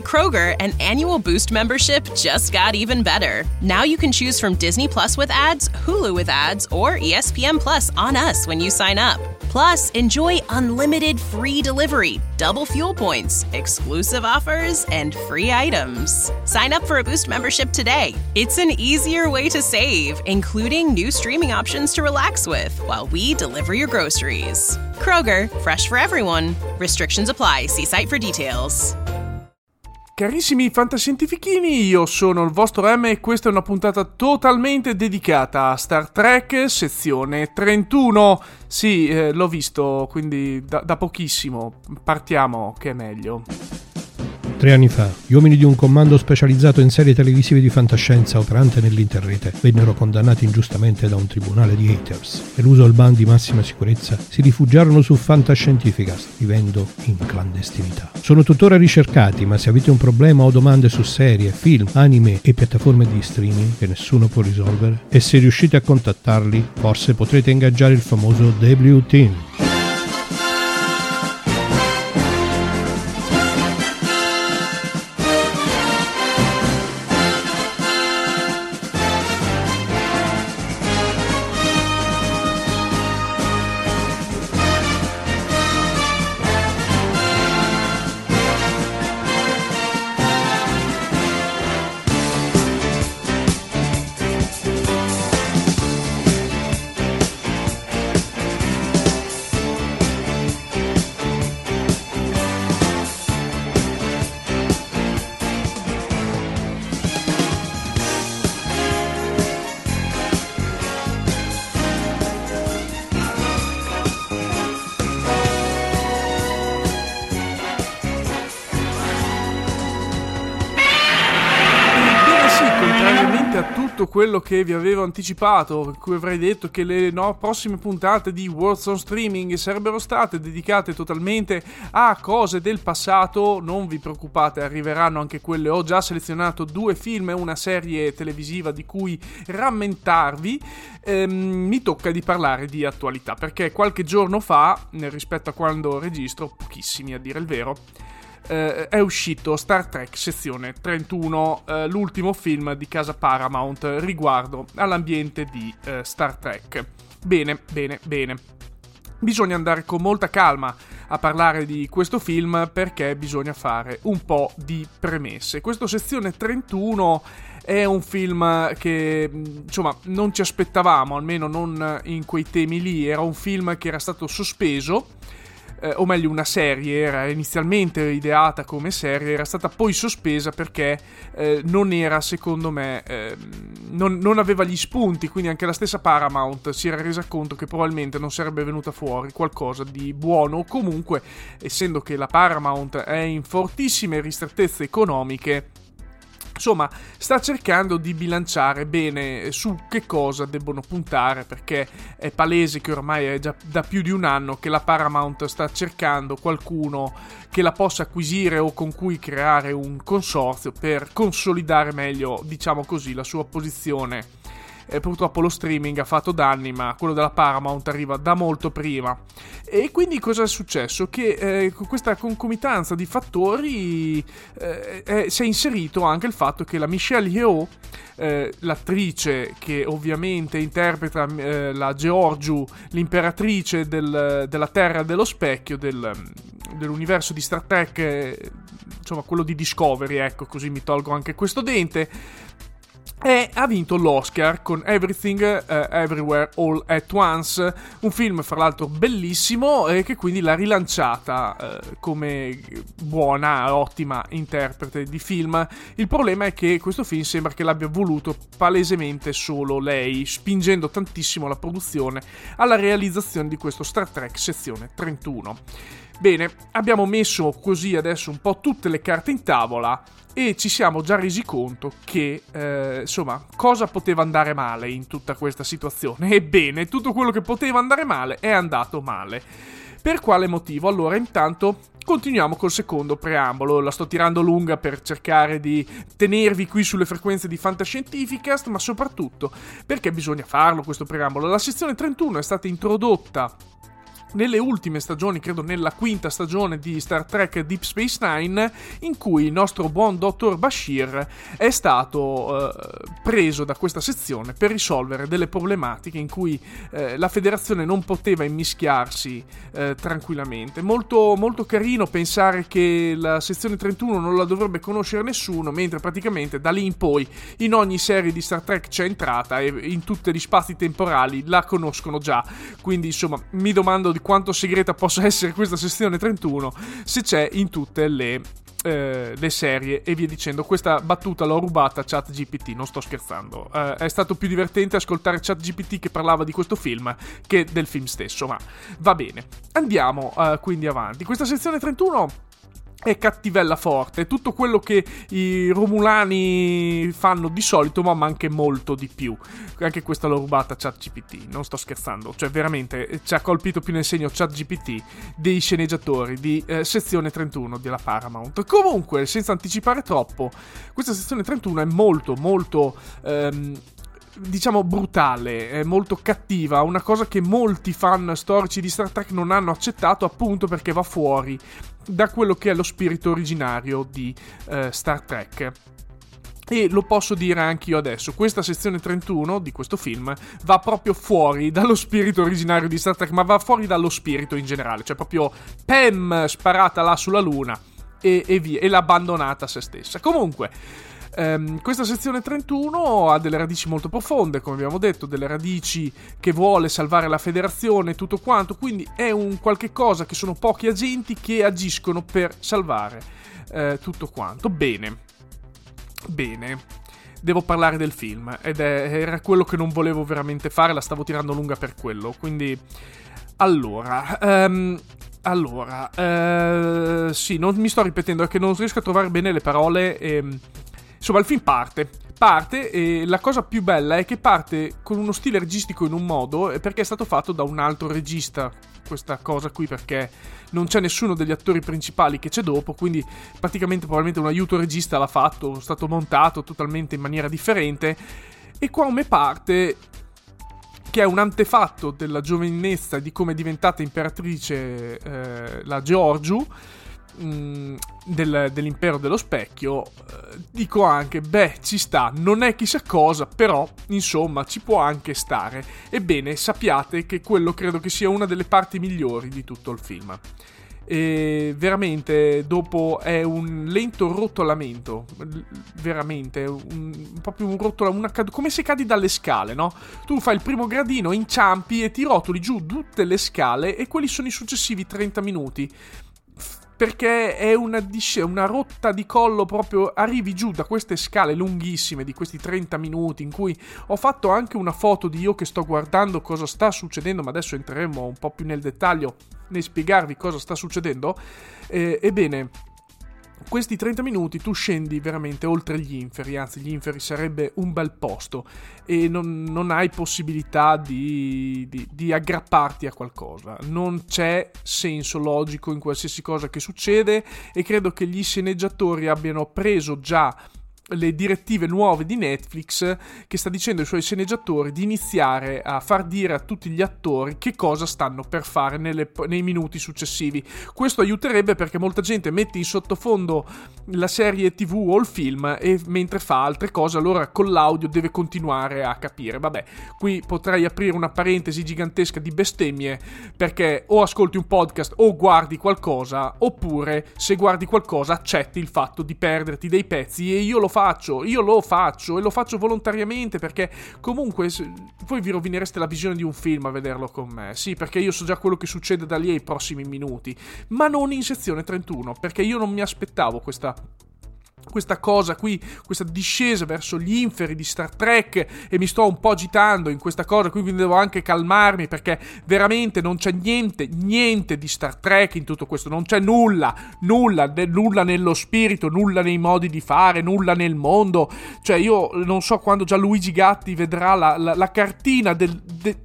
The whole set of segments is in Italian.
Kroger, an annual Boost membership just got even better. Now you can choose from Disney Plus with ads, Hulu with ads, or ESPN Plus on us when you sign up. Plus, enjoy unlimited free delivery, double fuel points, exclusive offers, and free items. Sign up for a Boost membership today. It's an easier way to save, including new streaming options to relax with while we deliver your groceries. Kroger, fresh for everyone. Restrictions apply. See site for details. Carissimi fantascientifichini, io sono il vostro M e questa è una puntata totalmente dedicata a Star Trek sezione 31. Sì, l'ho visto, quindi da pochissimo. Partiamo, che è meglio. 3 anni fa, gli uomini di un comando specializzato in serie televisive di fantascienza operante nell'interrete vennero condannati ingiustamente da un tribunale di haters. Eluso il ban di massima sicurezza, si rifugiarono su Fantascientificast, vivendo in clandestinità. Sono tuttora ricercati, ma se avete un problema o domande su serie, film, anime e piattaforme di streaming che nessuno può risolvere, e se riuscite a contattarli, forse potrete ingaggiare il famoso W-Team. Quello che vi avevo anticipato, per cui avrei detto che le prossime puntate di Worlds on Streaming sarebbero state dedicate totalmente a cose del passato. Non vi preoccupate, arriveranno anche quelle. Ho già selezionato 2 film e una serie televisiva di cui rammentarvi. Mi tocca di parlare di attualità, perché qualche giorno fa, rispetto a quando registro, pochissimi a dire il vero, è uscito Star Trek sezione 31, l'ultimo film di casa Paramount riguardo all'ambiente di Star Trek. Bene. Bisogna andare con molta calma a parlare di questo film, perché bisogna fare un po' di premesse. Questo sezione 31 è un film che, insomma, non ci aspettavamo, almeno non in quei temi lì. Era un film che era stato sospeso, o meglio una serie, era inizialmente ideata come serie, era stata poi sospesa perché non era, secondo me, non aveva gli spunti, quindi anche la stessa Paramount si era resa conto che probabilmente non sarebbe venuta fuori qualcosa di buono. Comunque, essendo che la Paramount è in fortissime ristrettezze economiche, insomma, sta cercando di bilanciare bene su che cosa debbono puntare, perché è palese che ormai è già da più di un anno che la Paramount sta cercando qualcuno che la possa acquisire o con cui creare un consorzio per consolidare meglio, diciamo così, la sua posizione. Purtroppo lo streaming ha fatto danni, ma quello della Paramount arriva da molto prima. E quindi cosa è successo? Che con questa concomitanza di fattori si è inserito anche il fatto che la Michelle Yeoh, l'attrice che ovviamente interpreta la Georgiou, l'imperatrice della Terra dello Specchio, dell'universo di Star Trek, insomma quello di Discovery, ecco, così mi tolgo anche questo dente, e ha vinto l'Oscar con Everything Everywhere All at Once, un film fra l'altro bellissimo e che quindi l'ha rilanciata come buona, ottima interprete di film. Il problema è che questo film sembra che l'abbia voluto palesemente solo lei, spingendo tantissimo la produzione alla realizzazione di questo Star Trek sezione 31. Bene, abbiamo messo così adesso un po' tutte le carte in tavola e ci siamo già resi conto che, insomma, cosa poteva andare male in tutta questa situazione. Ebbene, tutto quello che poteva andare male è andato male. Per quale motivo? Allora, intanto continuiamo col secondo preambolo. La sto tirando lunga per cercare di tenervi qui sulle frequenze di Fantascientificast, ma soprattutto perché bisogna farlo questo preambolo. La sezione 31 è stata introdotta nelle ultime stagioni, credo nella quinta stagione di Star Trek Deep Space Nine, in cui il nostro buon dottor Bashir è stato preso da questa sezione per risolvere delle problematiche in cui la federazione non poteva immischiarsi tranquillamente. Molto, molto carino pensare che la sezione 31 non la dovrebbe conoscere nessuno, mentre praticamente da lì in poi in ogni serie di Star Trek c'è entrata e in tutti gli spazi temporali la conoscono già. Quindi insomma mi domando di quanto segreta possa essere questa sezione 31 se c'è in tutte le serie e via dicendo. Questa battuta l'ho rubata a ChatGPT, non sto scherzando. È stato più divertente ascoltare ChatGPT che parlava di questo film che del film stesso, ma va bene. Andiamo quindi avanti. Questa sezione 31 è cattivella forte, è tutto quello che i Romulani fanno di solito, ma anche molto di più. Anche questa l'ho rubata a ChatGPT, non sto scherzando, cioè veramente ci ha colpito più nel segno ChatGPT dei sceneggiatori di sezione 31 della Paramount. Comunque, senza anticipare troppo, questa sezione 31 è molto molto diciamo brutale, è molto cattiva, una cosa che molti fan storici di Star Trek non hanno accettato, appunto perché va fuori da quello che è lo spirito originario di Star Trek. E lo posso dire anche io adesso, questa sezione 31 di questo film va proprio fuori dallo spirito originario di Star Trek, ma va fuori dallo spirito in generale, cioè proprio Pam sparata là sulla luna e via, e l'ha abbandonata a se stessa. Comunque questa sezione 31 ha delle radici molto profonde, come abbiamo detto, delle radici che vuole salvare la federazione e tutto quanto, quindi è un qualche cosa che sono pochi agenti che agiscono per salvare tutto quanto. Bene, devo parlare del film ed era quello che non volevo veramente fare, la stavo tirando lunga per quello, quindi allora, sì, non mi sto ripetendo, è che non riesco a trovare bene le parole. Insomma, il film parte e la cosa più bella è che parte con uno stile registico in un modo perché è stato fatto da un altro regista, questa cosa qui, perché non c'è nessuno degli attori principali che c'è dopo, quindi praticamente probabilmente un aiuto regista l'ha fatto, è stato montato totalmente in maniera differente. E come parte, che è un antefatto della giovinezza di come è diventata imperatrice la Georgiou dell'impero dello specchio, dico anche, ci sta, non è chissà cosa, però insomma ci può anche stare. Ebbene, sappiate che quello credo che sia una delle parti migliori di tutto il film. E veramente dopo è un lento rotolamento, veramente proprio un rotolamento, come se cadi dalle scale, no? Tu fai il primo gradino, inciampi e ti rotoli giù tutte le scale, e quelli sono i successivi 30 minuti, perché è una rotta di collo, proprio arrivi giù da queste scale lunghissime di questi 30 minuti in cui ho fatto anche una foto di io che sto guardando cosa sta succedendo, ma adesso entreremo un po' più nel dettaglio nel spiegarvi cosa sta succedendo. Ebbene, questi 30 minuti tu scendi veramente oltre gli inferi, anzi gli inferi sarebbe un bel posto, e non hai possibilità di aggrapparti a qualcosa, non c'è senso logico in qualsiasi cosa che succede, e credo che gli sceneggiatori abbiano preso già le direttive nuove di Netflix, che sta dicendo ai suoi sceneggiatori di iniziare a far dire a tutti gli attori che cosa stanno per fare nei minuti successivi. Questo aiuterebbe, perché molta gente mette in sottofondo la serie TV o il film e mentre fa altre cose, allora con l'audio deve continuare a capire. Vabbè, qui potrei aprire una parentesi gigantesca di bestemmie, perché o ascolti un podcast o guardi qualcosa, oppure se guardi qualcosa accetti il fatto di perderti dei pezzi, e io lo faccio e lo faccio volontariamente, perché comunque voi vi rovinereste la visione di un film a vederlo con me. Sì, perché io so già quello che succede da lì ai prossimi minuti, ma non in sezione 31, perché io non mi aspettavo questa cosa qui, questa discesa verso gli inferi di Star Trek, e mi sto un po' agitando in questa cosa qui, quindi devo anche calmarmi, perché veramente non c'è niente di Star Trek in tutto questo, non c'è nulla nello spirito, nulla nei modi di fare, nulla nel mondo. Cioè io non so quando Gianluigi Gatti vedrà la cartina del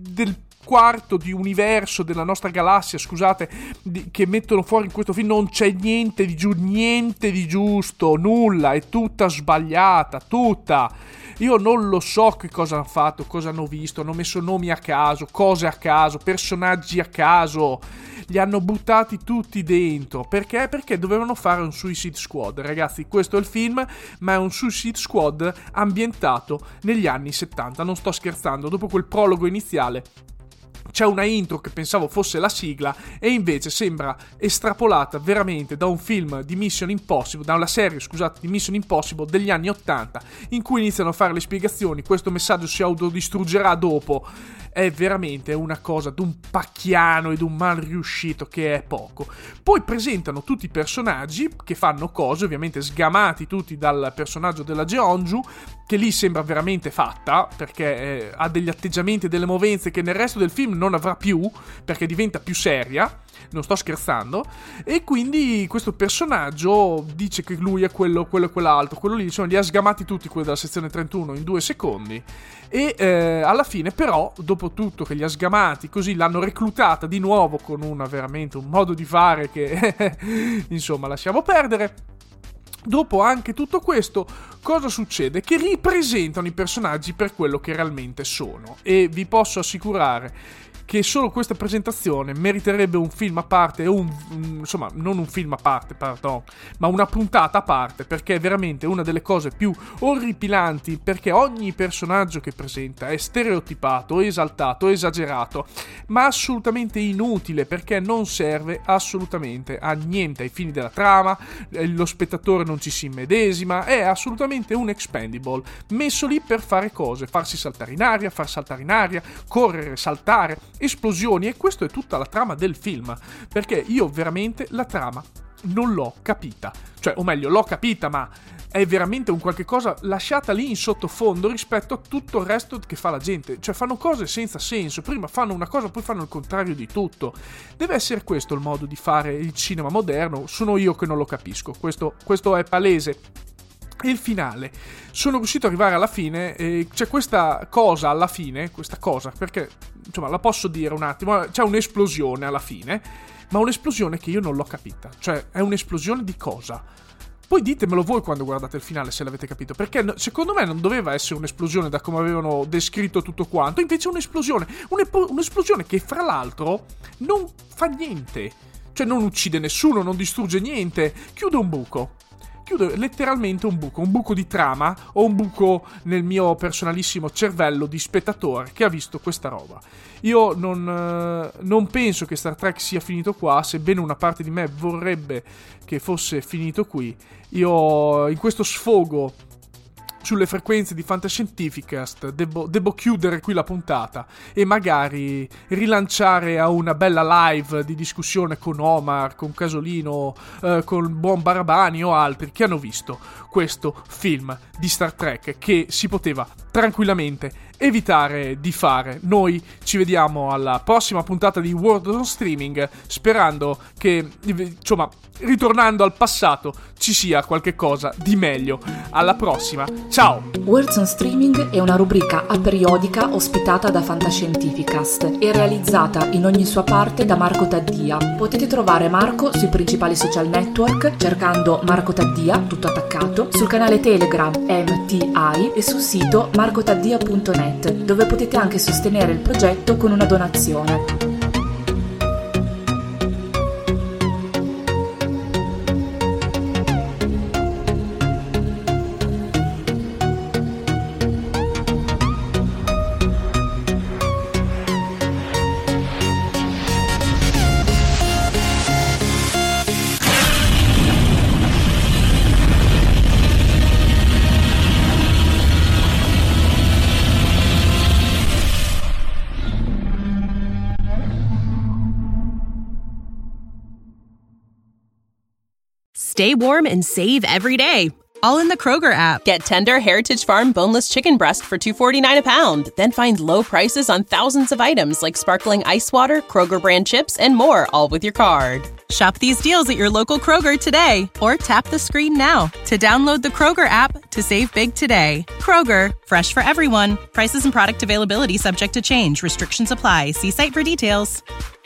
quarto di universo della nostra galassia, scusate, che mettono fuori in questo film, non c'è niente di giusto, nulla, è tutta sbagliata, tutta. Io non lo so che cosa hanno fatto, cosa hanno visto, hanno messo nomi a caso, cose a caso, personaggi a caso, li hanno buttati tutti dentro. Perché? Perché dovevano fare un Suicide Squad. Ragazzi, questo è il film, ma è un Suicide Squad ambientato negli anni 70, non sto scherzando. Dopo quel prologo iniziale c'è una intro che pensavo fosse la sigla e invece sembra estrapolata veramente da un film di Mission Impossible, da una serie, scusate, di Mission Impossible degli anni 80, in cui iniziano a fare le spiegazioni, questo messaggio si autodistruggerà dopo. È veramente una cosa d'un pacchiano e d'un mal riuscito che è poco. Poi presentano tutti i personaggi che fanno cose, ovviamente sgamati tutti dal personaggio della Jeonju, che lì sembra veramente fatta, perché ha degli atteggiamenti e delle movenze che nel resto del film non avrà più, perché diventa più seria, non sto scherzando, e quindi questo personaggio dice che lui è quello e quell'altro, quello lì, insomma, li ha sgamati tutti quelli della sezione 31 in 2 secondi, e alla fine però, dopo tutto che li ha sgamati, così l'hanno reclutata di nuovo con veramente un modo di fare che insomma lasciamo perdere. Dopo anche tutto questo, cosa succede? Che ripresentano i personaggi per quello che realmente sono, e vi posso assicurare che solo questa presentazione meriterebbe un film a parte, insomma, non un film a parte, pardon, ma una puntata a parte, perché è veramente una delle cose più orripilanti, perché ogni personaggio che presenta è stereotipato, esaltato, esagerato, ma assolutamente inutile, perché non serve assolutamente a niente ai fini della trama, lo spettatore non ci si immedesima, è assolutamente un expendable, messo lì per fare cose, farsi saltare in aria, far saltare in aria, correre, saltare, esplosioni, e questo è tutta la trama del film, perché io veramente la trama non l'ho capita, cioè, o meglio, l'ho capita, ma è veramente un qualche cosa lasciata lì in sottofondo rispetto a tutto il resto che fa la gente, cioè fanno cose senza senso, prima fanno una cosa poi fanno il contrario di tutto. Deve essere questo il modo di fare il cinema moderno, sono io che non lo capisco, questo è palese. E il finale, sono riuscito ad arrivare alla fine, e c'è questa cosa alla fine, perché insomma la posso dire un attimo, c'è un'esplosione alla fine, ma un'esplosione che io non l'ho capita, cioè è un'esplosione di cosa? Poi ditemelo voi quando guardate il finale se l'avete capito, perché secondo me non doveva essere un'esplosione da come avevano descritto tutto quanto, invece un'esplosione che fra l'altro non fa niente, cioè non uccide nessuno, non distrugge niente, chiude letteralmente un buco di trama, o un buco nel mio personalissimo cervello di spettatore che ha visto questa roba. Io non penso che Star Trek sia finito qua, sebbene una parte di me vorrebbe che fosse finito qui. Io in questo sfogo sulle frequenze di Fantascientificast devo chiudere qui la puntata e magari rilanciare a una bella live di discussione con Omar, con Casolino, con Buon Barabani o altri che hanno visto questo film di Star Trek che si poteva tranquillamente evitare di fare. Noi ci vediamo alla prossima puntata di World on Streaming, sperando che, insomma, ritornando al passato ci sia qualche cosa di meglio. Alla prossima, ciao! Words on Streaming è una rubrica aperiodica ospitata da Fantascientificast e realizzata in ogni sua parte da Marco Taddia. Potete trovare Marco sui principali social network cercando Marco Taddia, tutto attaccato, sul canale Telegram MTI e sul sito marcotaddia.net, dove potete anche sostenere il progetto con una donazione. Stay warm and save every day, all in the Kroger app. Get tender Heritage Farm boneless chicken breast for $2.49 a pound. Then find low prices on thousands of items like sparkling ice water, Kroger brand chips, and more, all with your card. Shop these deals at your local Kroger today, or tap the screen now to download the Kroger app to save big today. Kroger, fresh for everyone. Prices and product availability subject to change. Restrictions apply. See site for details.